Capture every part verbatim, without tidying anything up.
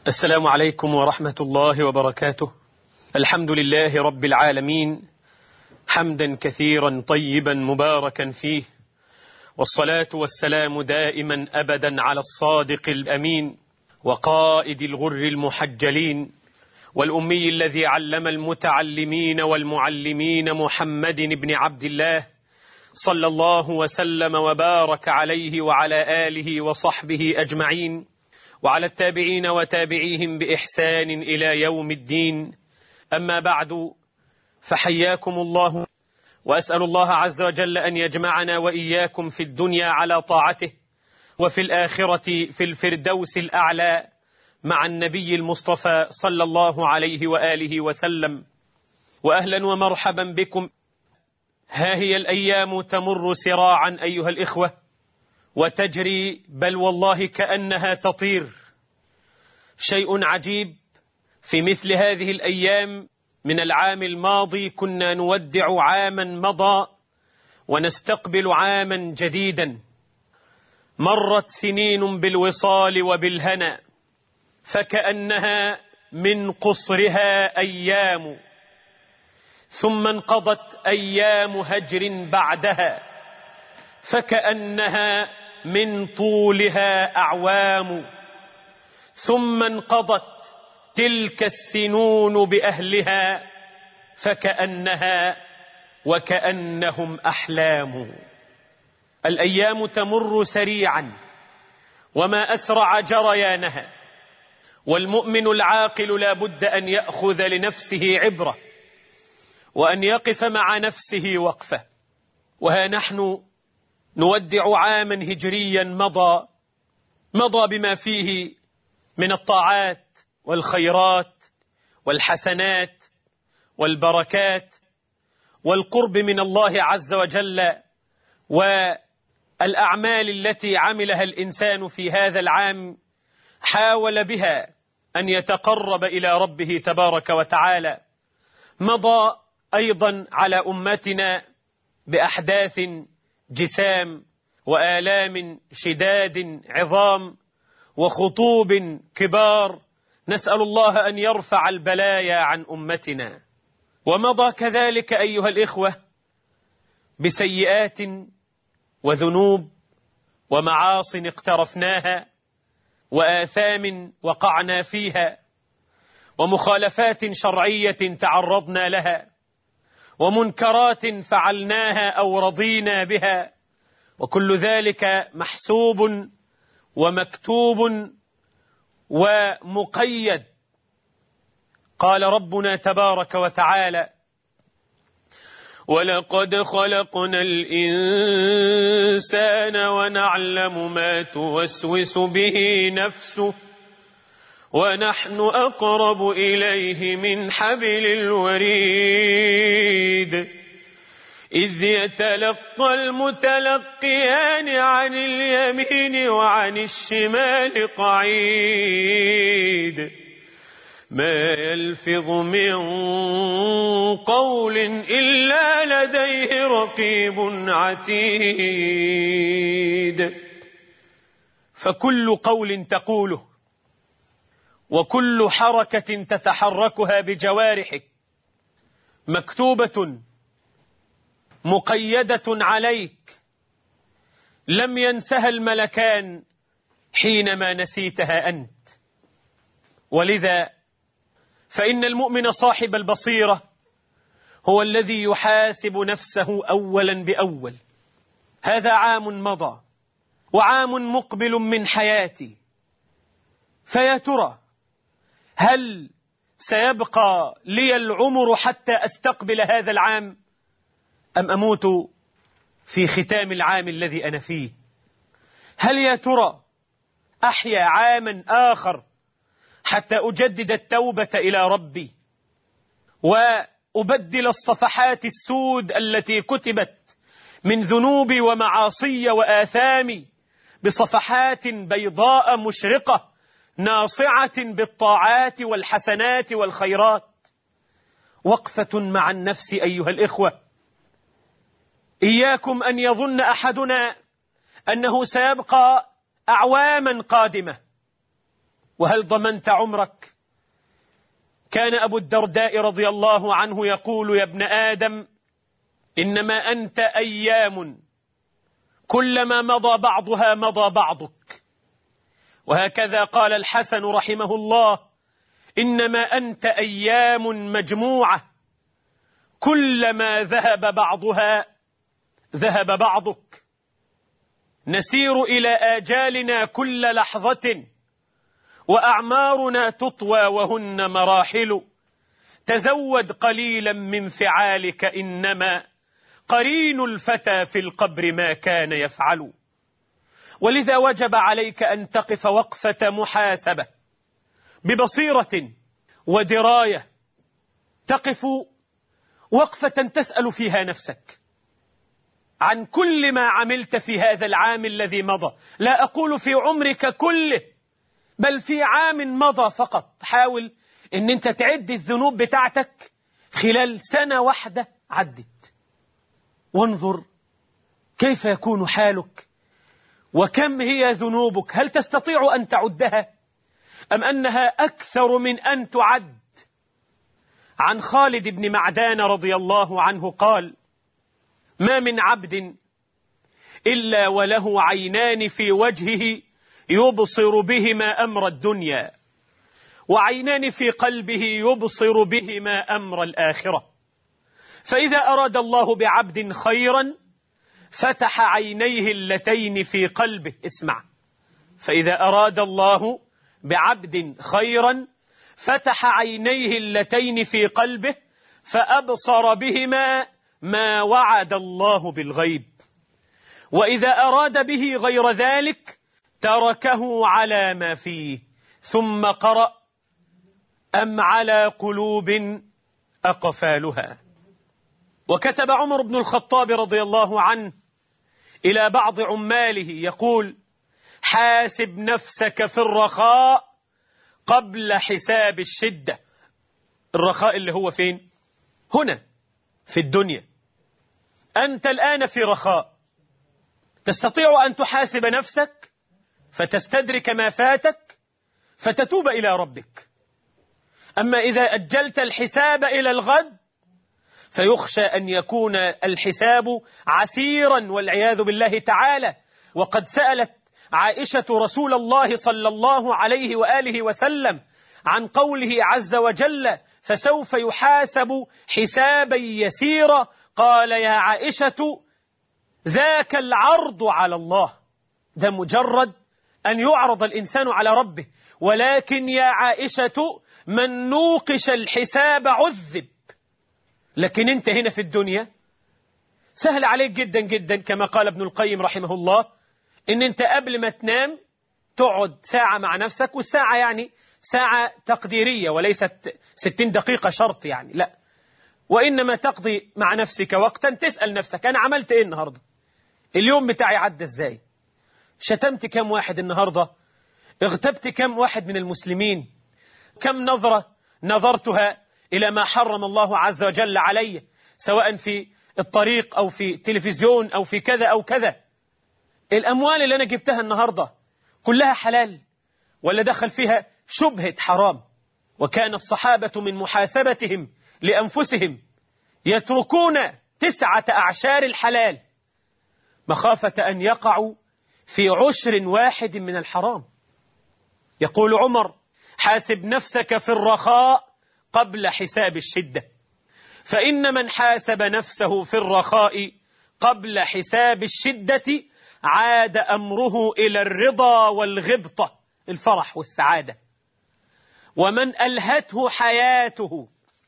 السلام عليكم ورحمة الله وبركاته. الحمد لله رب العالمين، حمدا كثيرا طيبا مباركا فيه، والصلاة والسلام دائما أبدا على الصادق الأمين وقائد الغر المحجلين والأمي الذي علم المتعلمين والمعلمين محمد بن عبد الله صلى الله وسلم وبارك عليه وعلى آله وصحبه أجمعين، وعلى التابعين وتابعيهم بإحسان إلى يوم الدين. أما بعد، فحياكم الله، وأسأل الله عز وجل أن يجمعنا وإياكم في الدنيا على طاعته، وفي الآخرة في الفردوس الأعلى مع النبي المصطفى صلى الله عليه وآله وسلم. وأهلا ومرحبا بكم. ها هي الأيام تمر سراعا أيها الإخوة، وتجري بل والله كأنها تطير. شيء عجيب، في مثل هذه الأيام من العام الماضي كنا نودع عاما مضى ونستقبل عاما جديدا. مرت سنين بالوصال وبالهنا، فكأنها من قصرها أيام، ثم انقضت أيام هجر بعدها، فكأنها من طولها أعوام. ثم انقضت تلك السنون بأهلها، فكأنها وكأنهم أحلام. الأيام تمر سريعا، وما أسرع جريانها، والمؤمن العاقل لا بد أن يأخذ لنفسه عبرة، وأن يقف مع نفسه وقفة. وها نحن نودع عاما هجريا مضى مضى بما فيه من الطاعات والخيرات والحسنات والبركات والقرب من الله عز وجل، والأعمال التي عملها الإنسان في هذا العام حاول بها أن يتقرب إلى ربه تبارك وتعالى. مضى أيضا على أمتنا بأحداث جسام وآلام شداد عظام وخطوب كبار، نسأل الله أن يرفع البلايا عن أمتنا. ومضى كذلك أيها الإخوة بسيئات وذنوب ومعاصٍ اقترفناها، وآثام وقعنا فيها، ومخالفات شرعية تعرضنا لها، ومنكرات فعلناها أو رضينا بها، وكل ذلك محسوب ومكتوب ومقيد. قال ربنا تبارك وتعالى: ولقد خلقنا الإنسان ونعلم ما توسوس به نفسه ونحن أقرب إليه من حبل الوريد إذ يتلقى المتلقيان عن اليمين وعن الشمال قعيد ما يلفظ من قول إلا لديه رقيب عتيد. فكل قول تقوله وكل حركة تتحركها بجوارحك مكتوبة مقيدة عليك، لم ينسها الملكان حينما نسيتها أنت. ولذا فإن المؤمن صاحب البصيرة هو الذي يحاسب نفسه أولا بأول. هذا عام مضى وعام مقبل من حياتي، فيا ترى هل سيبقى لي العمر حتى أستقبل هذا العام، أم أموت في ختام العام الذي أنا فيه؟ هل يا ترى أحيا عاما آخر حتى أجدد التوبة إلى ربي وأبدل الصفحات السود التي كتبت من ذنوبي ومعاصي وآثامي بصفحات بيضاء مشرقة ناصعة بالطاعات والحسنات والخيرات؟ وقفة مع النفس أيها الإخوة. إياكم أن يظن أحدنا أنه سيبقى أعواما قادمة. وهل ضمنت عمرك؟ كان أبو الدرداء رضي الله عنه يقول: يا ابن آدم إنما أنت أيام، كلما مضى بعضها مضى بعضك. وهكذا قال الحسن رحمه الله: إنما أنت أيام مجموعة، كلما ذهب بعضها ذهب بعضك. نسير إلى آجالنا كل لحظة، وأعمارنا تطوى وهن مراحل. تزود قليلا من فعالك، إنما قرين الفتى في القبر ما كان يفعل. ولذا وجب عليك أن تقف وقفة محاسبة ببصيرة ودراية، تقف وقفة تسأل فيها نفسك عن كل ما عملت في هذا العام الذي مضى. لا أقول في عمرك كله، بل في عام مضى فقط. حاول أن أنت تعد الذنوب بتاعتك خلال سنة واحدة عدت، وانظر كيف يكون حالك وكم هي ذنوبك. هل تستطيع أن تعدها أم أنها أكثر من أن تعد؟ عن خالد بن معدان رضي الله عنه قال: ما من عبد إلا وله عينان في وجهه يبصر بهما أمر الدنيا، وعينان في قلبه يبصر بهما أمر الآخرة. فإذا أراد الله بعبد خيرا فتح عينيه اللتين في قلبه. اسمع، فإذا أراد الله بعبد خيرا فتح عينيه اللتين في قلبه فأبصر بهما ما وعد الله بالغيب، وإذا أراد به غير ذلك تركه على ما فيه. ثم قرأ: أم على قلوب أقفالها. وكتب عمر بن الخطاب رضي الله عنه إلى بعض عماله يقول: حاسب نفسك في الرخاء قبل حساب الشدة. الرخاء اللي هو فين؟ هنا في الدنيا. أنت الآن في رخاء، تستطيع أن تحاسب نفسك فتستدرك ما فاتك فتتوب إلى ربك. أما إذا أجلت الحساب إلى الغد فيخشى أن يكون الحساب عسيرا والعياذ بالله تعالى. وقد سألت عائشة رسول الله صلى الله عليه وآله وسلم عن قوله عز وجل: فسوف يحاسب حسابا يسيرا. قال: يا عائشة ذاك العرض على الله، ده مجرد أن يعرض الإنسان على ربه، ولكن يا عائشة من نوقش الحساب عذب. لكن انت هنا في الدنيا سهل عليك جدا جدا، كما قال ابن القيم رحمه الله، ان انت قبل ما تنام تقعد ساعة مع نفسك، والساعة يعني ساعة تقديرية وليست ستين دقيقة شرط يعني، لا، وإنما تقضي مع نفسك وقتا تسأل نفسك: أنا عملت إيه النهاردة؟ اليوم بتاعي عدى إزاي؟ شتمت كم واحد النهاردة؟ اغتبت كم واحد من المسلمين؟ كم نظرة نظرتها إلى ما حرم الله عز وجل علي، سواء في الطريق أو في التلفزيون أو في كذا أو كذا؟ الأموال اللي أنا جبتها النهاردة كلها حلال ولا دخل فيها شبهة حرام؟ وكان الصحابة من محاسبتهم لأنفسهم يتركون تسعة أعشار الحلال مخافة أن يقعوا في عشر واحد من الحرام. يقول عمر: حاسب نفسك في الرخاء قبل حساب الشدة، فإن من حاسب نفسه في الرخاء قبل حساب الشدة عاد أمره إلى الرضا والغبطة، الفرح والسعادة. ومن ألهته حياته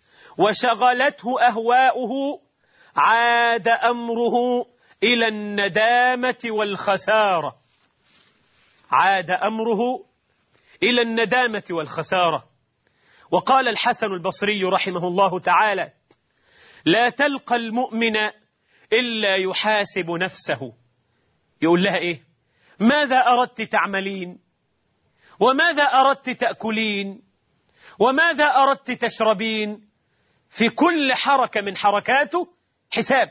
وشغلته أهواؤه عاد أمره إلى الندامة والخسارة، عاد أمره إلى الندامة والخسارة. وقال الحسن البصري رحمه الله تعالى: لا تلقى المؤمن إلا يحاسب نفسه. يقول لها إيه؟ ماذا أردت تعملين؟ وماذا أردت تأكلين؟ وماذا أردت تشربين؟ في كل حركة من حركاته حساب.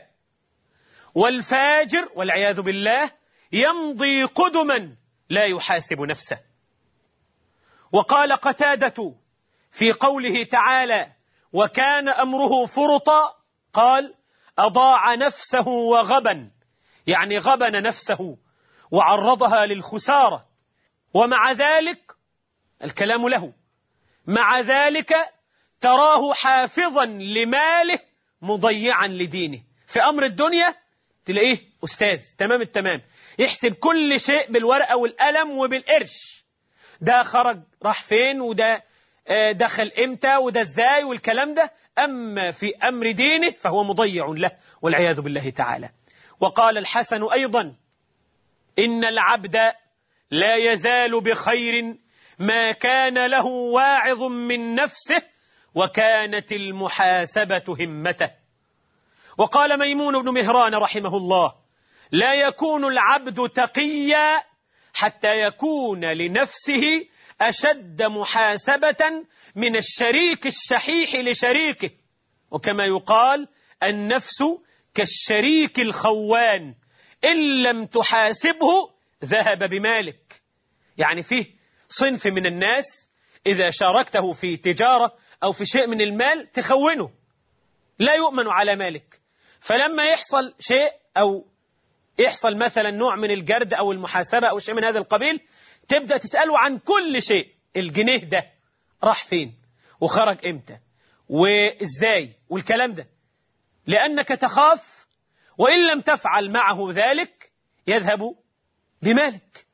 والفاجر والعياذ بالله يمضي قدما لا يحاسب نفسه. وقال قتادة في قوله تعالى وكان أمره فرطا، قال أضاع نفسه وغبن، يعني غبن نفسه وعرضها للخسارة، ومع ذلك الكلام له، مع ذلك تراه حافظا لماله مضيعا لدينه. في أمر الدنيا تلاقيه أستاذ تمام التمام، يحسب كل شيء بالورقة والقلم وبالقرش، ده خرج راح فين، وده دخل امتى، وده ازاي، والكلام ده. أما في أمر دينه فهو مضيع له والعياذ بالله تعالى. وقال الحسن أيضا إن العبد لا يزال بخير ما كان له واعظ من نفسه وكانت المحاسبة همته. وقال ميمون بن مهران رحمه الله لا يكون العبد تقيا حتى يكون لنفسه أشد محاسبة من الشريك الشحيح لشريكه، وكما يقال النفس كالشريك الخوان إن لم تحاسبه ذهب بمالك. يعني فيه صنف من الناس إذا شاركته في تجارة أو في شيء من المال تخونه، لا يؤمن على مالك، فلما يحصل شيء أو يحصل مثلا نوع من الجرد أو المحاسبة أو شيء من هذا القبيل تبدأ تسأله عن كل شيء، الجنيه ده راح فين وخرج امتى وازاي والكلام ده، لأنك تخاف وإن لم تفعل معه ذلك يذهب بمالك.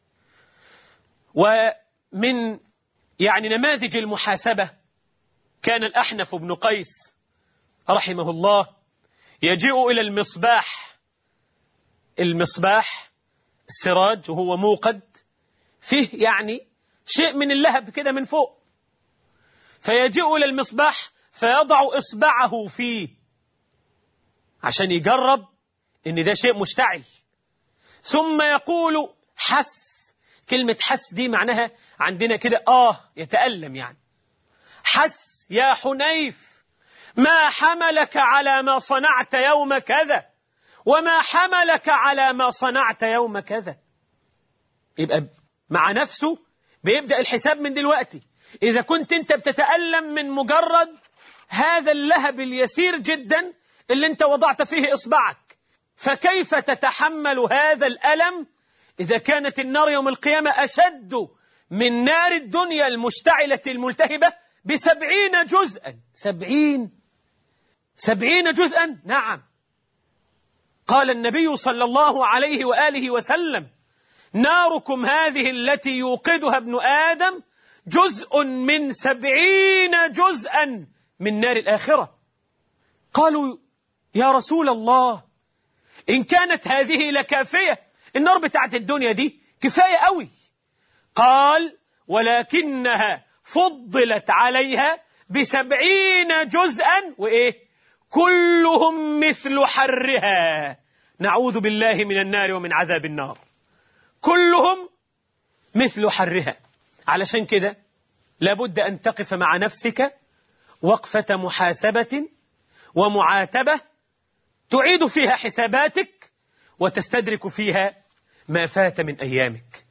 ومن يعني نماذج المحاسبة كان الأحنف بن قيس رحمه الله يجيء إلى المصباح، المصباح السراج وهو موقد فيه يعني شيء من اللهب كده من فوق، فيجيء إلى المصباح فيضع إصبعه فيه عشان يجرب إن ده شيء مشتعل، ثم يقول حس. كلمة حس دي معناها عندنا كده آه يتألم، يعني حس يا حنيف ما حملك على ما صنعت يوم كذا وما حملك على ما صنعت يوم كذا. يبقى مع نفسه بيبدأ الحساب من دلوقتي. إذا كنت أنت بتتألم من مجرد هذا اللهب اليسير جدا اللي أنت وضعت فيه إصبعك، فكيف تتحمل هذا الألم إذا كانت النار يوم القيامة أشد من نار الدنيا المشتعلة الملتهبة بسبعين جزءا. سبعين سبعين جزءا، نعم. قال النبي صلى الله عليه وآله وسلم ناركم هذه التي يوقدها ابن آدم جزء من سبعين جزءا من نار الآخرة. قالوا يا رسول الله إن كانت هذه لكافية، النار بتاعت الدنيا دي كفاية قوي. قال ولكنها فضلت عليها بسبعين جزءا وإيه كلهم مثل حرها، نعوذ بالله من النار ومن عذاب النار، كلهم مثل حرها. علشان كده لابد أن تقف مع نفسك وقفة محاسبة ومعاتبة تعيد فيها حساباتك وتستدرك فيها ما فات من أيامك.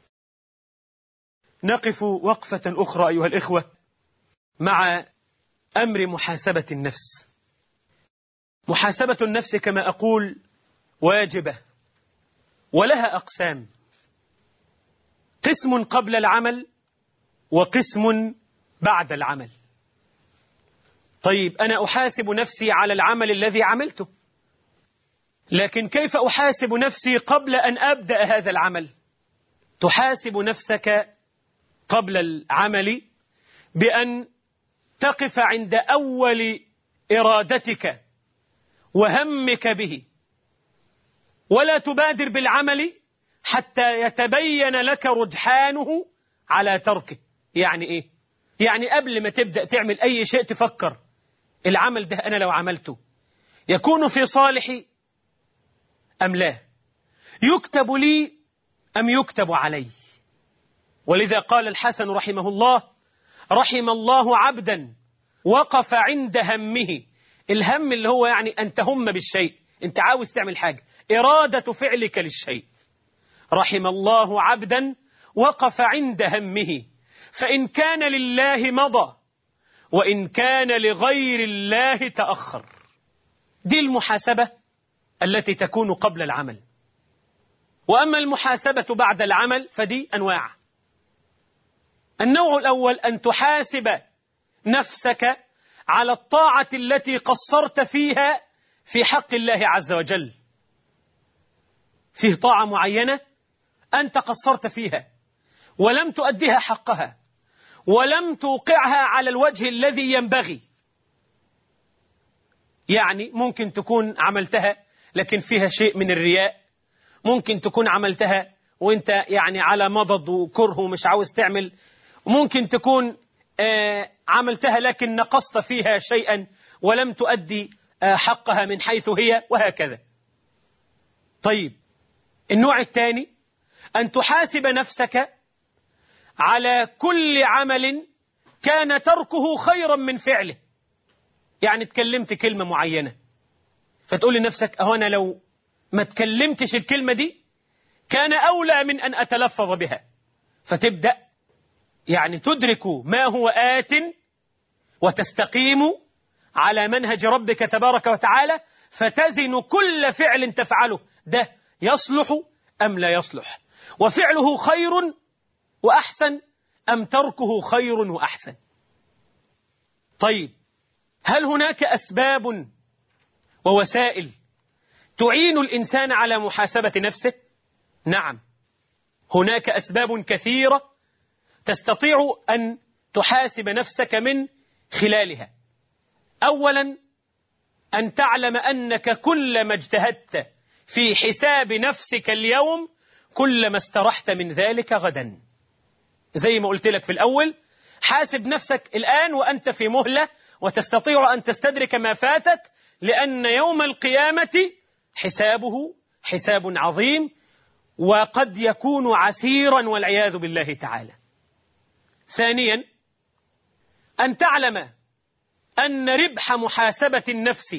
نقف وقفة أخرى أيها الإخوة مع أمر محاسبة النفس. محاسبة النفس كما أقول واجبة ولها أقسام، قسم قبل العمل وقسم بعد العمل. طيب أنا أحاسب نفسي على العمل الذي عملته، لكن كيف أحاسب نفسي قبل أن أبدأ هذا العمل؟ تحاسب نفسك قبل العمل بأن تقف عند أول إرادتك وهمك به، ولا تبادر بالعمل حتى يتبين لك رجحانه على تركه. يعني إيه؟ يعني قبل ما تبدأ تعمل أي شيء تفكر العمل ده أنا لو عملته يكون في صالحي أم لا، يكتب لي أم يكتب علي. ولذا قال الحسن رحمه الله رحم الله عبدا وقف عند همه. الهم اللي هو يعني أن تهم بالشيء، أنت عاوز تعمل حاجة، إرادة فعلك للشيء. رحم الله عبدا وقف عند همه فإن كان لله مضى وإن كان لغير الله تأخر. دي المحاسبة التي تكون قبل العمل. وأما المحاسبة بعد العمل فدي أنواع. النوع الأول أن تحاسب نفسك على الطاعة التي قصرت فيها في حق الله عز وجل. فيه طاعة معينة أنت قصرت فيها ولم تؤديها حقها ولم توقعها على الوجه الذي ينبغي. يعني ممكن تكون عملتها لكن فيها شيء من الرياء، ممكن تكون عملتها وانت يعني على مضض وكره ومش عاوز تعمل، ممكن تكون آه عملتها لكن نقصت فيها شيئا ولم تؤدي آه حقها من حيث هي، وهكذا. طيب، النوع الثاني أن تحاسب نفسك على كل عمل كان تركه خيرا من فعله. يعني تكلمت كلمة معينة فتقول لنفسك أهو أنا لو ما تكلمتش الكلمة دي كان أولى من أن أتلفظ بها، فتبدأ يعني تدرك ما هو آت وتستقيم على منهج ربك تبارك وتعالى، فتزن كل فعل تفعله ده يصلح أم لا يصلح، وفعله خير وأحسن أم تركه خير وأحسن. طيب، هل هناك أسباب ووسائل تعين الإنسان على محاسبة نفسه؟ نعم، هناك أسباب كثيرة تستطيع أن تحاسب نفسك من خلالها. أولا، أن تعلم أنك كلما اجتهدت في حساب نفسك اليوم كلما استرحت من ذلك غدا. زي ما قلت لك في الأول، حاسب نفسك الآن وأنت في مهلة وتستطيع أن تستدرك ما فاتك، لأن يوم القيامة حسابه حساب عظيم وقد يكون عسيرا والعياذ بالله تعالى. ثانيا، أن تعلم أن ربح محاسبة النفس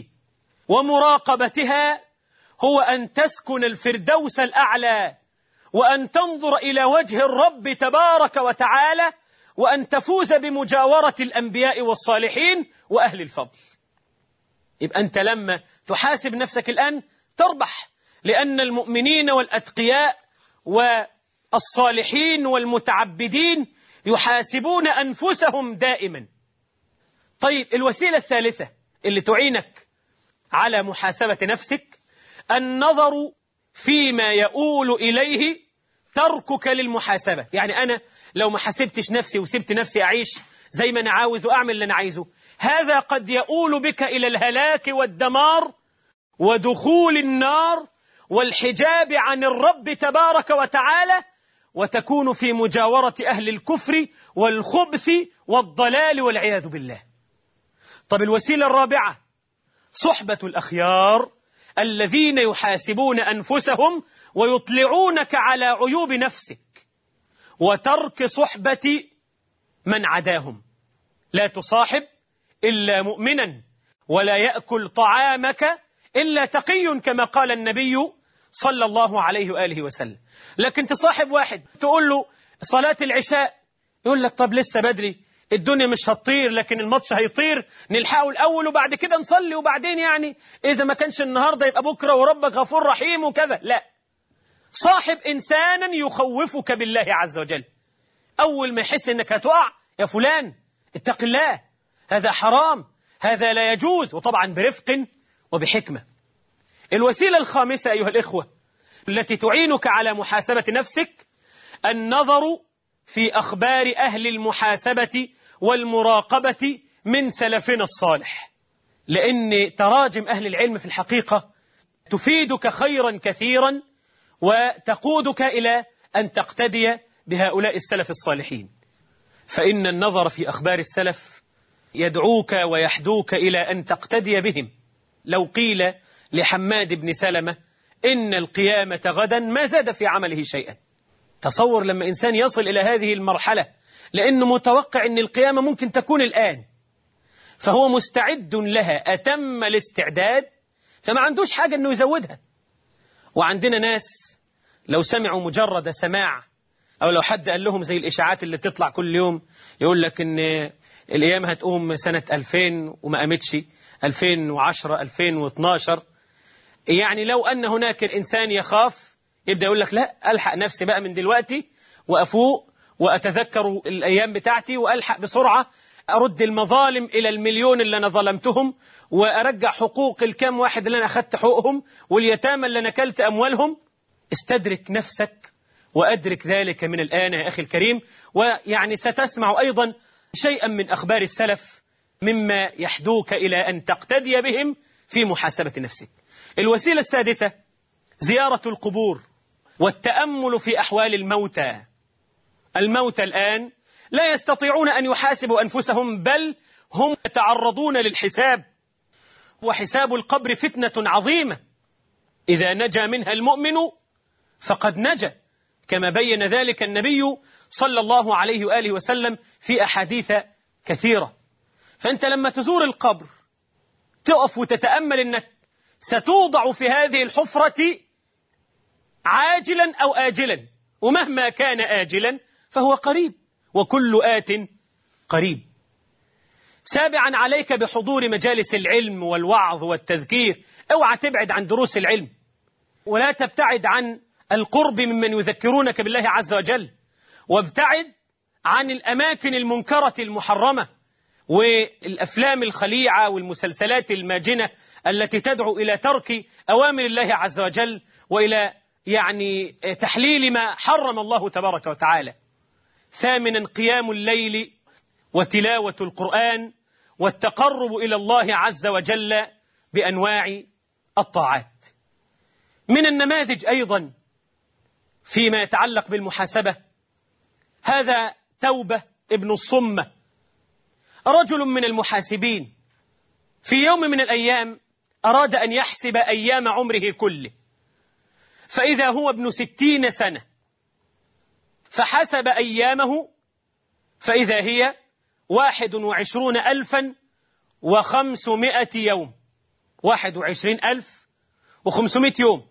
ومراقبتها هو أن تسكن الفردوس الأعلى، وأن تنظر إلى وجه الرب تبارك وتعالى، وأن تفوز بمجاورة الأنبياء والصالحين وأهل الفضل. يبقى أنت لما تحاسب نفسك الآن تربح، لأن المؤمنين والأتقياء والصالحين والمتعبدين يحاسبون أنفسهم دائما. طيب، الوسيلة الثالثة اللي تعينك على محاسبة نفسك النظر فيما يؤول إليه تركك للمحاسبة. يعني أنا لو ما حسبتش نفسي وسبت نفسي أعيش زي ما أنا عاوز وأعمل اللي أنا عايزه، هذا قد يؤول بك إلى الهلاك والدمار ودخول النار والحجاب عن الرب تبارك وتعالى، وتكون في مجاورة أهل الكفر والخبث والضلال والعياذ بالله. طب، الوسيلة الرابعة صحبة الأخيار الذين يحاسبون أنفسهم ويطلعونك على عيوب نفسك، وترك صحبة من عداهم. لا تصاحب إلا مؤمنا، ولا يأكل طعامك إلا تقي، كما قال النبي صلى الله عليه وآله وسلم. لكن تصاحب واحد تقول له صلاة العشاء، يقول لك طب لسه بدري، الدنيا مش هتطير لكن الماتش هيطير، نلحقه الأول وبعد كده نصلي، وبعدين يعني إذا ما كانش النهاردة يبقى بكرة وربك غفور رحيم وكذا. لا، صاحب إنسانا يخوفك بالله عز وجل. أول ما يحس إنك هتقع، يا فلان اتق الله، هذا حرام، هذا لا يجوز، وطبعا برفق وبحكمة. الوسيلة الخامسة أيها الإخوة التي تعينك على محاسبة نفسك النظر في أخبار أهل المحاسبة والمراقبة من سلفنا الصالح، لأن تراجم أهل العلم في الحقيقة تفيدك خيرا كثيرا وتقودك إلى أن تقتدي بهؤلاء السلف الصالحين. فإن النظر في أخبار السلف يدعوك ويحدوك إلى أن تقتدي بهم. لو قيل لحماد بن سلمة إن القيامة غدا ما زاد في عمله شيئا. تصور لما إنسان يصل إلى هذه المرحلة، لأنه متوقع أن القيامة ممكن تكون الآن، فهو مستعد لها أتم الاستعداد، فما عندوش حاجة أنه يزودها. وعندنا ناس لو سمعوا مجرد سماع أو لو حد قال لهم زي الإشاعات اللي بتطلع كل يوم يقول لك إن الأيام هتقوم سنة ألفين وما قامتش، ألفين وعشرة ألفين واثناشر، يعني لو أن هناك الإنسان يخاف يبدأ يقول لك لا، ألحق نفسي بقى من دلوقتي وأفوق وأتذكر الأيام بتاعتي وألحق بسرعة أرد المظالم إلى المليون اللي أنا ظلمتهم، وأرجع حقوق الكام واحد اللي أنا أخذت حقوقهم، واليتامى اللي أنا أكلت أموالهم. استدرك نفسك وأدرك ذلك من الآن يا أخي الكريم. ويعني ستسمع أيضا شيئا من أخبار السلف مما يحدوك إلى أن تقتدي بهم في محاسبة نفسك. الوسيلة السادسة زيارة القبور والتأمل في أحوال الموتى. الموتى الآن لا يستطيعون أن يحاسبوا أنفسهم، بل هم يتعرضون للحساب، وحساب القبر فتنة عظيمة، إذا نجا منها المؤمن فقد نجا، كما بين ذلك النبي صلى الله عليه وآله وسلم في أحاديث كثيرة. فأنت لما تزور القبر تقف وتتأمل أنك ستوضع في هذه الحفرة عاجلا أو آجلا، ومهما كان آجلا فهو قريب، وكل آت قريب. سابعا عليك بحضور مجالس العلم والوعظ والتذكير، اوعى تبعد عن دروس العلم، ولا تبتعد عن القرب ممن يذكرونك بالله عز وجل، وابتعد عن الأماكن المنكرة المحرمة والأفلام الخليعة والمسلسلات الماجنة التي تدعو إلى ترك أوامر الله عز وجل وإلى يعني تحليل ما حرم الله تبارك وتعالى. ثامنا قيام الليل وتلاوة القرآن والتقرب إلى الله عز وجل بأنواع الطاعات. من النماذج أيضا فيما يتعلق بالمحاسبة هذا توبة ابن الصمة، رجل من المحاسبين، في يوم من الأيام أراد أن يحسب أيام عمره كله، فإذا هو ابن ستين سنة، فحسب أيامه فإذا هي واحد وعشرون ألفا وخمسمائة يوم، واحد وعشرين ألف وخمسمائة يوم،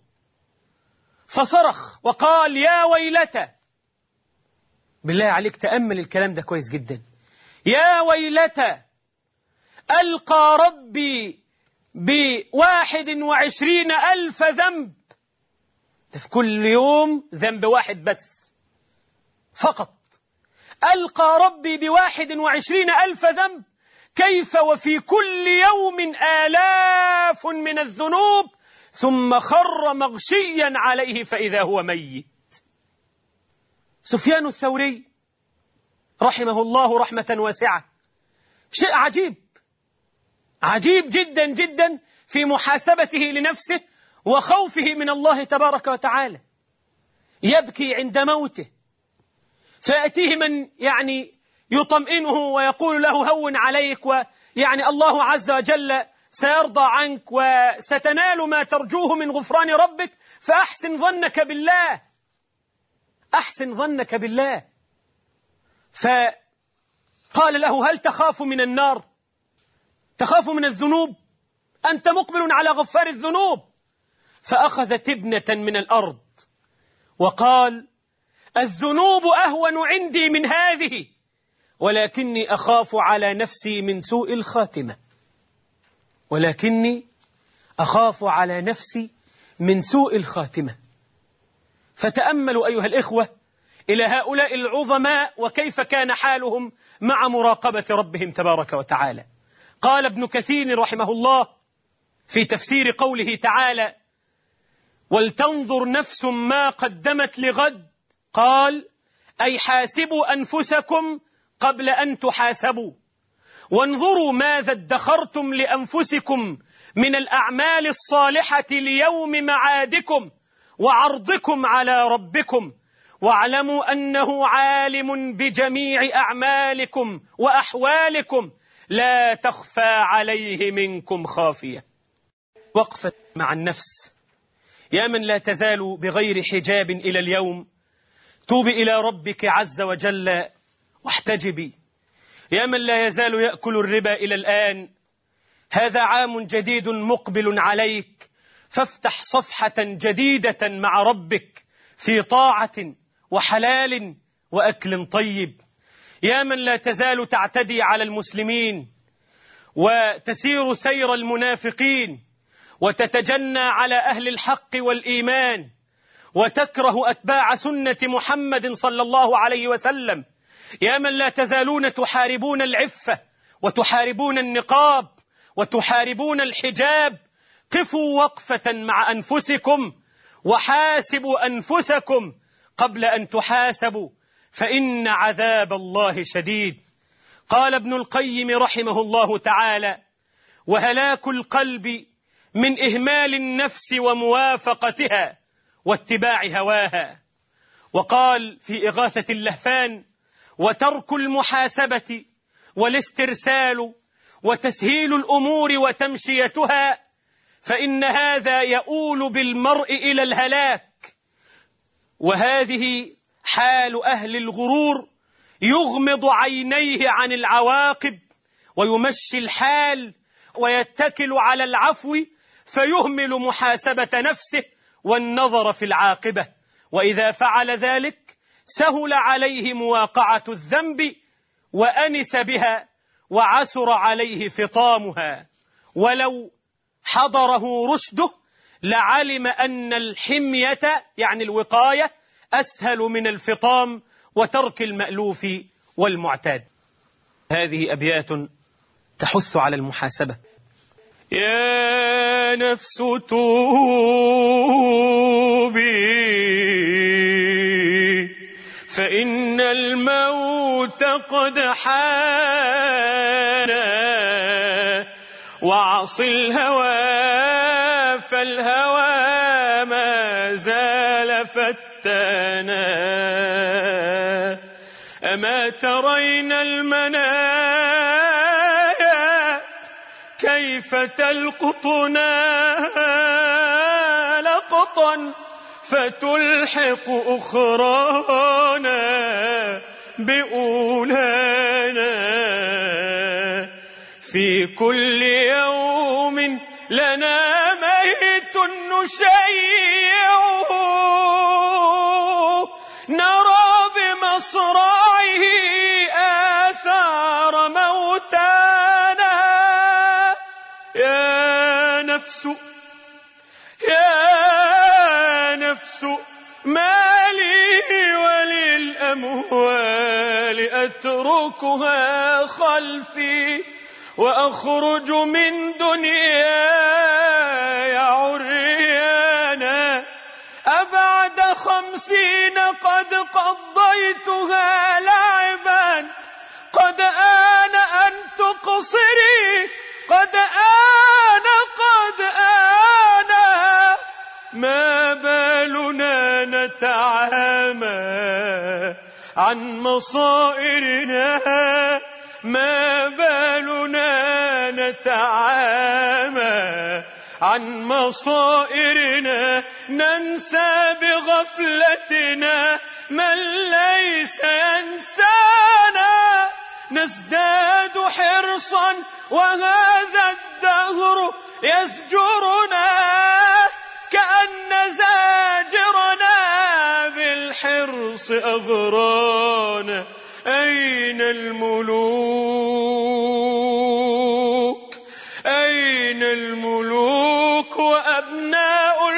فصرخ وقال يا ويلتى. بالله عليك تأمل الكلام ده كويس جدا. يا ويلتى ألقى ربي بواحد وعشرين ألف ذنب، ده في كل يوم ذنب واحد بس فقط. ألقى ربي بواحد وعشرين ألف ذنب، كيف وفي كل يوم آلاف من الذنوب، ثم خر مغشيا عليه فإذا هو ميت. سفيان الثوري رحمه الله رحمة واسعة، شيء عجيب عجيب جدا جدا في محاسبته لنفسه وخوفه من الله تبارك وتعالى. يبكي عند موته، فيأتيه من يعني يطمئنه ويقول له هون عليك، ويعني الله عز وجل سيرضى عنك وستنال ما ترجوه من غفران ربك، فأحسن ظنك بالله، أحسن ظنك بالله. فقال له هل تخاف من النار؟ تخاف من الذنوب؟ أنت مقبل على غفار الذنوب. فأخذ تبنة من الأرض وقال الذنوب أهون عندي من هذه، ولكني أخاف على نفسي من سوء الخاتمة، ولكني أخاف على نفسي من سوء الخاتمة. فتأملوا أيها الإخوة إلى هؤلاء العظماء وكيف كان حالهم مع مراقبة ربهم تبارك وتعالى. قال ابن كثير رحمه الله في تفسير قوله تعالى ولتنظر نفس ما قدمت لغد، قال أي حاسبوا أنفسكم قبل أن تحاسبوا، وانظروا ماذا ادخرتم لأنفسكم من الأعمال الصالحة ليوم معادكم وعرضكم على ربكم، واعلموا أنه عالم بجميع أعمالكم وأحوالكم لا تخفى عليه منكم خافية. وقفة مع النفس. يا من لا تزال بغير حجاب إلى اليوم، توبي إلى ربك عز وجل واحتجبي. يا من لا يزال يأكل الربا إلى الآن، هذا عام جديد مقبل عليك، فافتح صفحة جديدة مع ربك في طاعة وحلال وأكل طيب. يا من لا تزال تعتدي على المسلمين وتسير سير المنافقين وتتجنى على أهل الحق والإيمان وتكره أتباع سنة محمد صلى الله عليه وسلم. يا من لا تزالون تحاربون العفة وتحاربون النقاب وتحاربون الحجاب، قفوا وقفة مع أنفسكم وحاسبوا أنفسكم قبل أن تحاسبوا، فإن عذاب الله شديد. قال ابن القيم رحمه الله تعالى: وهلاك القلب من إهمال النفس وموافقتها واتباع هواها. وقال في إغاثة اللهفان: وترك المحاسبة والاسترسال وتسهيل الأمور وتمشيتها، فإن هذا يؤول بالمرء إلى الهلاك. وهذه حال أهل الغرور، يغمض عينيه عن العواقب ويمشي الحال ويتكل على العفو، فيهمل محاسبة نفسه والنظر في العاقبة، وإذا فعل ذلك سهل عليه مواقعة الذنب وأنس بها وعسر عليه فطامها. ولو حضره رشده لعلم أن الحمية يعني الوقاية أسهل من الفطام وترك المألوف والمعتاد. هذه أبيات تحث على المحاسبة. يا نفس توبي فإن الموت قد حان، وعص الهوى فالهوى ما زال فتانا. أما ترين المنايا كيف تلقطنا لقطا فتلحق أخرانا بأولانا. في كل يوم لنا ميت نشيعه، نرى بمصرعه آثار موتانا. يا نفس يا نفس ما لي وللأموال أتركها خلفي وأخرج من دنياي عريانا. أبعد خمسين قد قضيتها لعبا، قد آن أن تقصري، قد آن قد آن. ما بالنا نتعامى عن مصائرنا، ما بالنا نتعامى عن مصائرنا، ننسى بغفلتنا من ليس ينسانا. نزداد حرصا وهذا الدهر يزجرنا، كأن زاجرنا بالحرص أغرانا. أين الملوك أين الملوك وأبناء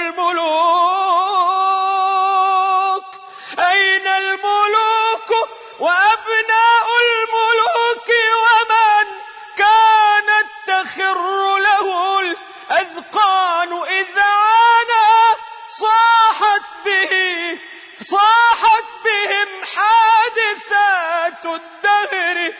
الملوك؟ أين الملوك وأبناء الملوك ومن كانت تخر له الأذقان إذ عانى؟ صاحت به صاحت بهم حادثات الدهر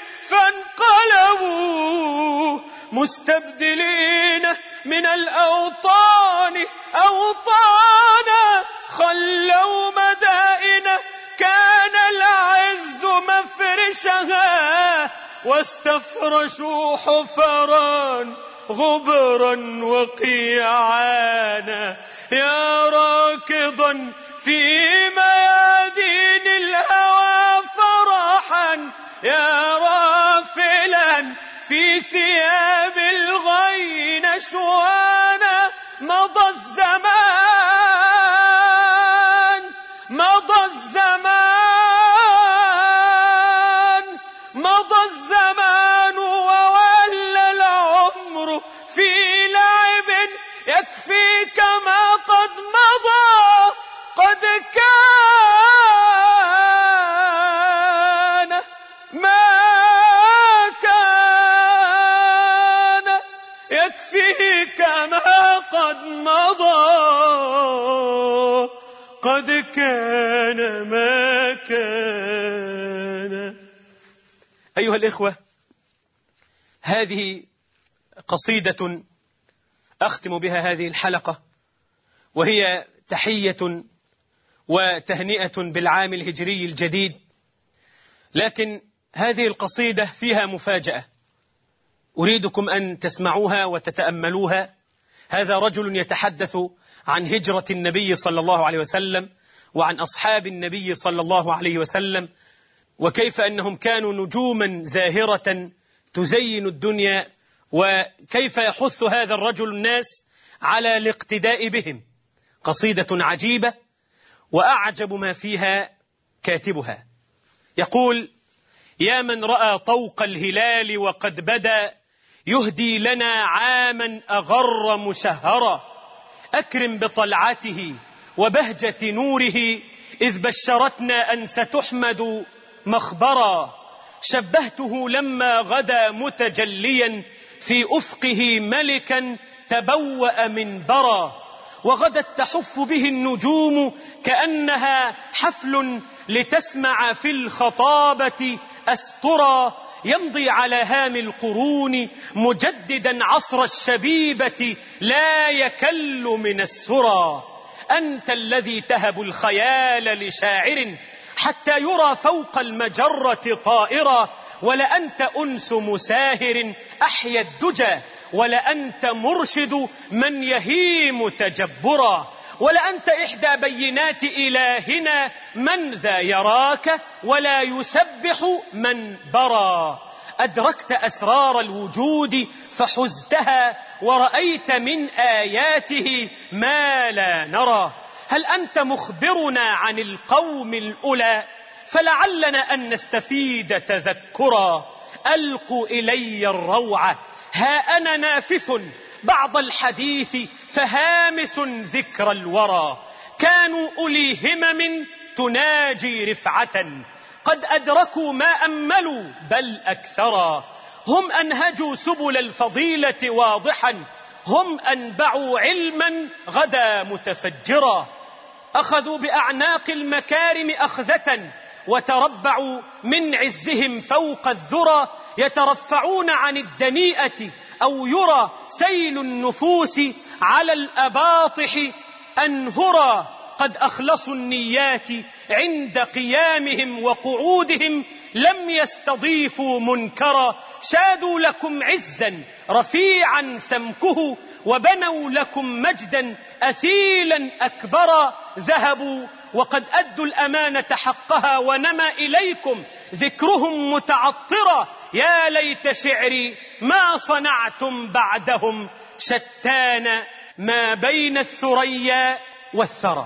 فانقلبوا مستبدلين من الأوطان أوطانا. خلوا مدائن كان العز مفرشها، واستفرشوا حفرا غبرا وقيعانا. يا راكضا في ميادين الهوى فرحا، يا رافلا في ثياب الغي نشوانا. مضى الزمان مضى الزمان قد مضى قد كان ما كان. أيها الإخوة، هذه قصيدة أختم بها هذه الحلقة، وهي تحية وتهنئة بالعام الهجري الجديد. لكن هذه القصيدة فيها مفاجأة أريدكم أن تسمعوها وتتأملوها. هذا رجل يتحدث عن هجرة النبي صلى الله عليه وسلم وعن أصحاب النبي صلى الله عليه وسلم، وكيف أنهم كانوا نجوما زاهرة تزين الدنيا، وكيف يحث هذا الرجل الناس على الاقتداء بهم. قصيدة عجيبة، وأعجب ما فيها كاتبها يقول: يا من رأى طوق الهلال وقد بدا يهدي لنا عاما أغر مشهرا، أكرم بطلعته وبهجة نوره إذ بشرتنا أن ستحمد مخبرا. شبهته لما غدا متجليا في أفقه ملكا تبوأ منبرا، وغدت تحف به النجوم كأنها حفل لتسمع في الخطابة أسطرا، يمضي على هام القرون مجددا عصر الشبيبة لا يكل من السرى. أنت الذي تهب الخيال لشاعر حتى يرى فوق المجرة طائرا، ولأنت أنس مساهر أحيا الدجى، ولأنت مرشد من يهيم تجبرا، ولأنت إحدى بينات إلهنا من ذا يراك ولا يسبح من برا. أدركت أسرار الوجود فحزتها ورأيت من آياته ما لا نرى. هل أنت مخبرنا عن القوم الأولى؟ فلعلنا أن نستفيد تذكرا. ألقوا إلي الروعة، ها أنا نافث بعض الحديث فهامس ذكر الورى. كانوا أولي همم تناجي رفعة قد أدركوا ما أملوا بل أكثرا. هم أنهجوا سبل الفضيلة واضحا، هم أنبعوا علما غدا متفجرا. أخذوا بأعناق المكارم أخذة وتربعوا من عزهم فوق الذرى. يترفعون عن الدنيئة أو يرى سيل النفوس على الأباطح أنهرا. قد أخلصوا النيات عند قيامهم وقعودهم، لم يستضيفوا منكرا. شادوا لكم عزا رفيعا سمكه، وبنوا لكم مجدا أثيلا أكبرا. ذهبوا وقد أدوا الأمانة حقها، ونمى إليكم ذكرهم متعطرا. يا ليت شعري ما صنعتم بعدهم، شتان ما بين الثريا والثرى.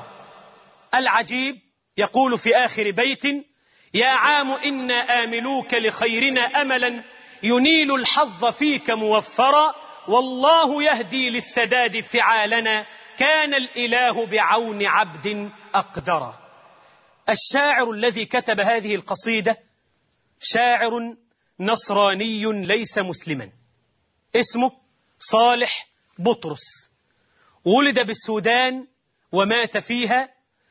العجيب يقول في آخر بيت: يا عام إنا آملوك لخيرنا أملا، ينيل الحظ فيك موفرا. والله يهدي للسداد فعالنا، كان الإله بعون عبد أقدرا. الشاعر الذي كتب هذه القصيدة شاعر نصراني ليس مسلما، اسمه صالح بطرس. ولد بالسودان ومات فيها،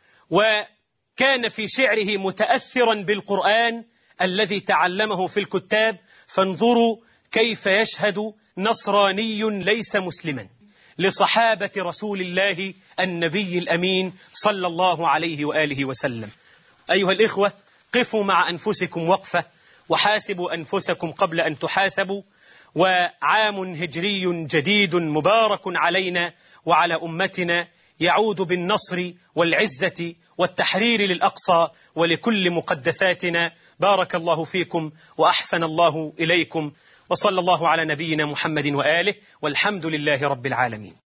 وكان في شعره متأثرا بالقرآن الذي تعلمه في الكتاب. فانظروا كيف يشهد نصراني ليس مسلما لصحابة رسول الله النبي الأمين صلى الله عليه وآله وسلم. أيها الإخوة، قفوا مع أنفسكم وقفة، وحاسبوا أنفسكم قبل أن تحاسبوا. وعام هجري جديد مبارك علينا وعلى أمتنا، يعود بالنصر والعزة والتحرير للأقصى ولكل مقدساتنا. بارك الله فيكم وأحسن الله إليكم، وصلى الله على نبينا محمد وآله، والحمد لله رب العالمين.